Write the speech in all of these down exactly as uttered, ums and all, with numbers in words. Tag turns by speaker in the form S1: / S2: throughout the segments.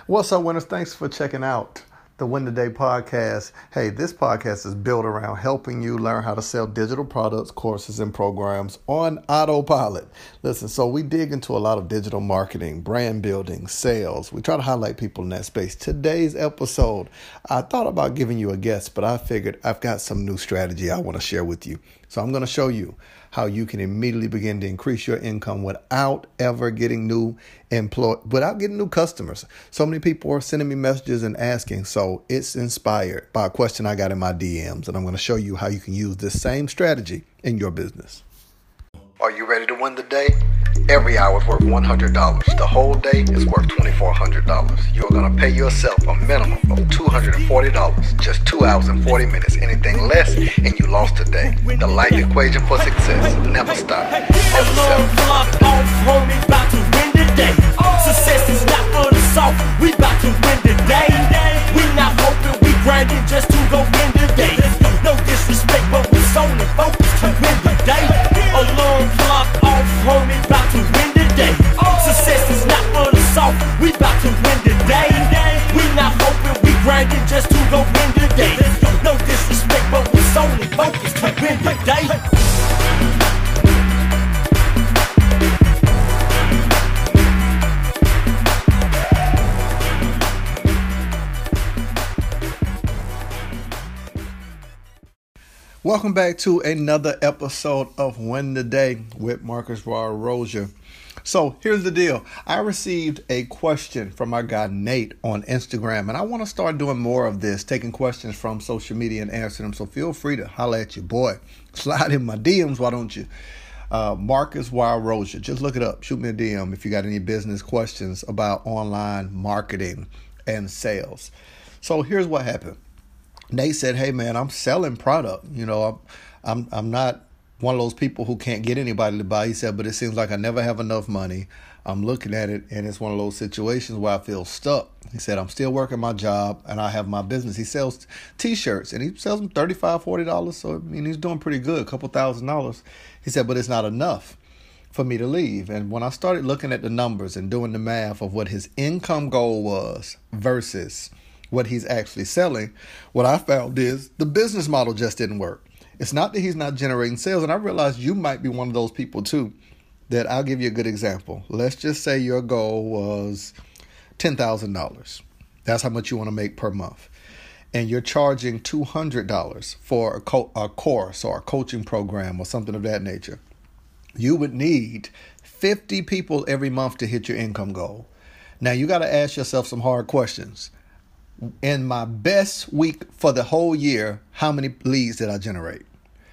S1: What's up, winners? Thanks for checking out the Win the Day podcast. Hey, this podcast is built around helping you learn how to sell digital products, courses, and programs on autopilot. Listen, so we dig into a lot of digital marketing, brand building, sales. We try to highlight people in that space. Today's episode, I thought about giving you a guest, but I figured I've got some new strategy I want to share with you. So I'm going to show you how you can immediately begin to increase your income without ever getting new employ, without getting new customers. So many people are sending me messages and asking. So it's inspired by a question I got in my D Ms. And I'm going to show you how you can use this same strategy in your business. Are you ready to win the day? Every hour is worth one hundred dollars. The whole day is worth twenty-four hundred dollars. You're going to pay yourself a minimum of two hundred forty dollars. Just two hours and forty minutes. Anything less, and you lost a day. The life equation for success. Never stop. Never settle.
S2: Homie, about to win the day. Success is not for the soft. We about to win the day. We not hoping, we grinding just to go win the day. No disrespect, but we solely focused to win the day. Alarm clock off, homie, about to win the day. Success is not for the soft. We about to win the day. We not hoping, we grinding just to go win the day. No disrespect, but we solely focused to win the day.
S1: Welcome back to another episode of Win the Day with Marcus Rozier. So here's the deal. I received a question from our guy Nate on Instagram, and I want to start doing more of this, taking questions from social media and answering them. So feel free to holler at your boy. Slide in my D Ms, why don't you? Uh, Marcus Rozier. Just look it up. Shoot me a D M if you got any business questions about online marketing and sales. So here's what happened. Nate said, hey, man, I'm selling product. You know, I'm, I'm I'm not one of those people who can't get anybody to buy. He said, but it seems like I never have enough money. I'm looking at it, and it's one of those situations where I feel stuck. He said, I'm still working my job, and I have my business. He sells T-shirts, and he sells them thirty-five dollars, forty dollars. So, I mean, he's doing pretty good, a couple thousand dollars. He said, but it's not enough for me to leave. And when I started looking at the numbers and doing the math of what his income goal was versus what he's actually selling, what I found is the business model just didn't work. It's not that he's not generating sales. And I realized you might be one of those people too, that I'll give you a good example. Let's just say your goal was ten thousand dollars. That's how much you want to make per month. And you're charging two hundred dollars for a, co- a course or a coaching program or something of that nature. You would need fifty people every month to hit your income goal. Now you got to ask yourself some hard questions. In my best week for the whole year, how many leads did I generate?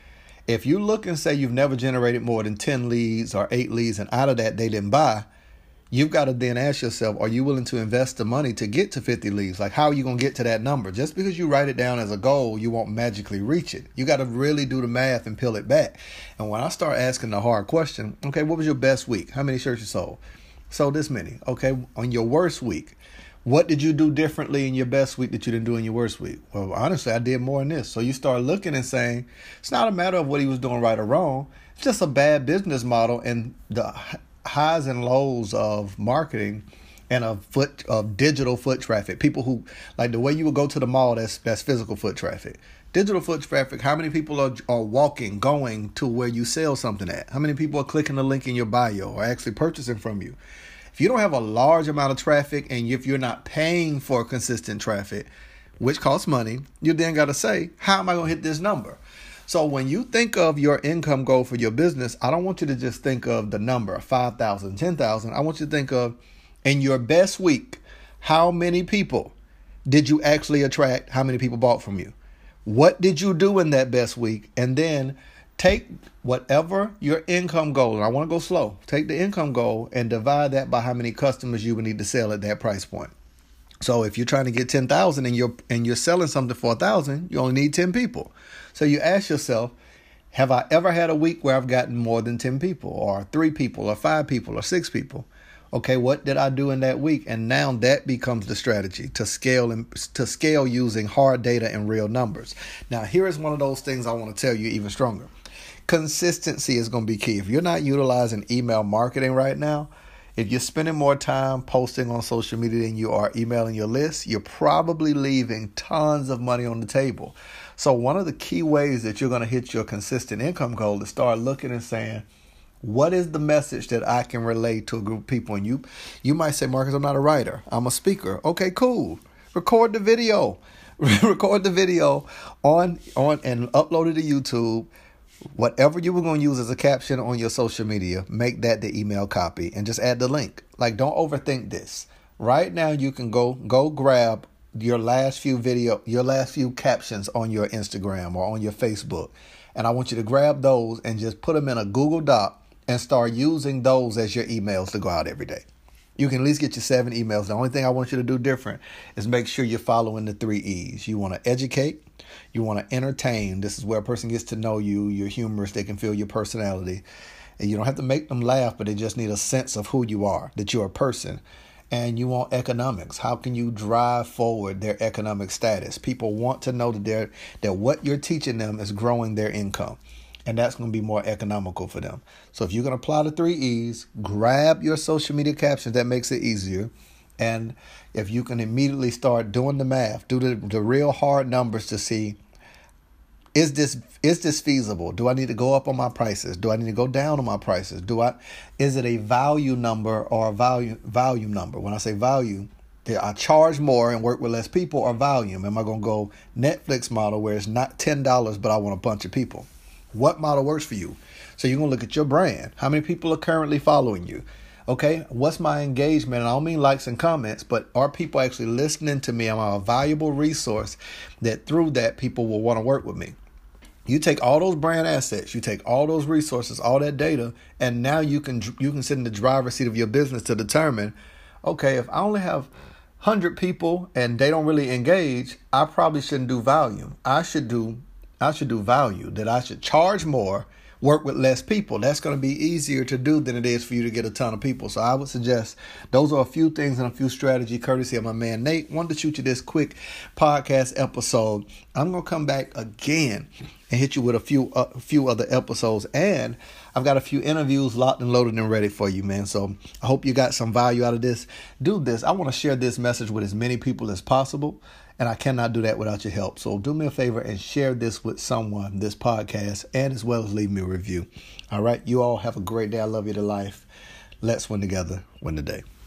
S1: If you look and say you've never generated more than ten leads or eight leads, and out of that they didn't buy, you've got to then ask yourself, are you willing to invest the money to get to fifty leads? Like, how are you going to get to that number? Just because you write it down as a goal, you won't magically reach it. You got to really do the math and peel it back. And when I start asking the hard question, okay, what was your best week? How many shirts you sold? Sold this many. Okay, on your worst week, what did you do differently in your best week that you didn't do in your worst week? Well, honestly, I did more than this. So you start looking and saying, it's not a matter of what he was doing right or wrong. It's just a bad business model, and the highs and lows of marketing and of foot of digital foot traffic. People who, like the way you would go to the mall, that's that's physical foot traffic. Digital foot traffic, how many people are, are walking, going to where you sell something at? How many people are clicking the link in your bio or actually purchasing from you? If you don't have a large amount of traffic, and if you're not paying for consistent traffic, which costs money, you then got to say, how am I going to hit this number? So when you think of your income goal for your business, I don't want you to just think of the number five thousand, ten thousand. I want you to think of, in your best week, how many people did you actually attract? How many people bought from you? What did you do in that best week? And then take whatever your income goal, and I want to go slow, take the income goal and divide that by how many customers you would need to sell at that price point. So if you're trying to get ten thousand and you're and you're selling something for one thousand, you only need ten people. So you ask yourself, have I ever had a week where I've gotten more than ten people or three people or five people or six people? Okay, what did I do in that week? And now that becomes the strategy to scale and to scale using hard data and real numbers. Now, here is one of those things I want to tell you even stronger. Consistency is going to be key. If you're not utilizing email marketing right now, If you're spending more time posting on social media than you are emailing your list, you're probably leaving tons of money on the table. So one of the key ways that you're going to hit your consistent income goal is start looking and saying, what is the message that I can relate to a group of people? And you, you might say, Marcus, I'm not a writer. I'm a speaker. Okay, cool. Record the video. Record the video on on and upload it to YouTube. Whatever you were going to use as a caption on your social media, make that the email copy and just add the link. Like, don't overthink this. Right now, you can go go grab your last few video, your last few captions on your Instagram or on your Facebook. And I want you to grab those and just put them in a Google Doc and start using those as your emails to go out every day. You can at least get your seven emails. The only thing I want you to do different is make sure you're following the three E's. You want to educate. You want to entertain. This is where a person gets to know you. You're humorous. They can feel your personality. And you don't have to make them laugh, but they just need a sense of who you are, that you're a person. And you want economics. How can you drive forward their economic status? People want to know that they're, that what you're teaching them is growing their income. And that's going to be more economical for them. So if you can apply the three E's, grab your social media captions, that makes it easier. And if you can immediately start doing the math, do the, the real hard numbers to see, is this is this feasible? Do I need to go up on my prices? Do I need to go down on my prices? Do I is it a value number or a value volume number? When I say value, I charge more and work with less people, or volume? Am I going to go Netflix model where it's not ten dollars, but I want a bunch of people? What model works for you? So you're going to look at your brand. How many people are currently following you? Okay, what's my engagement? And I don't mean likes and comments, but are people actually listening to me? Am I a valuable resource that through that people will want to work with me? You take all those brand assets, you take all those resources, all that data, and now you can you can sit in the driver's seat of your business to determine, okay, if I only have one hundred people and they don't really engage, I probably shouldn't do volume. I should do I should do value, that I should charge more, work with less people. That's going to be easier to do than it is for you to get a ton of people. So I would suggest those are a few things and a few strategy courtesy of my man Nate. Wanted to shoot you this quick podcast episode. I'm going to come back again and hit you with a few uh, a few other episodes. And I've got a few interviews locked and loaded and ready for you, man. So I hope you got some value out of this. Do this. I want to share this message with as many people as possible. And I cannot do that without your help. So do me a favor and share this with someone, this podcast, and as well as leave me a review. All right. You all have a great day. I love you to life. Let's win together. Win the day.